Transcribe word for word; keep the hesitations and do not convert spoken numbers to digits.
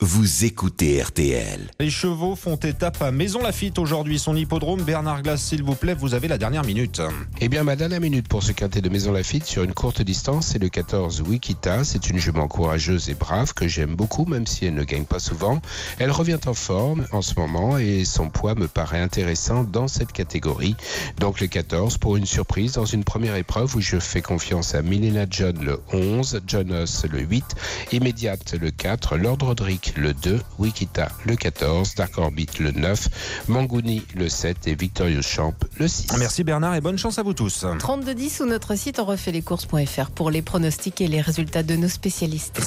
vous écoutez R T L. Les chevaux font étape à Maisons-Laffitte aujourd'hui. Son hippodrome, Bernard Glass, s'il vous plaît, vous avez la dernière minute. Eh bien, ma dernière minute pour ce quintet de Maisons-Laffitte sur une courte distance, c'est le quatorze Wikita. C'est une jument courageuse et brave que j'aime beaucoup, même si elle ne gagne pas souvent. Elle revient en forme en ce moment et son poids me paraît intéressant dans cette catégorie. Donc le quatorze pour une surprise dans une première épreuve où je fais confiance à Milena John le onze, Jonas le huit, Immédiate le quatre, Lord Roderick le deux, Wikita le quatorze, Dark Orbit le neuf, Mangouni le sept et Victorious Champ le six. Merci Bernard et bonne chance à vous tous. trente-deux dix ou notre site on refait les courses point f r pour les pronostics et les résultats de nos spécialistes.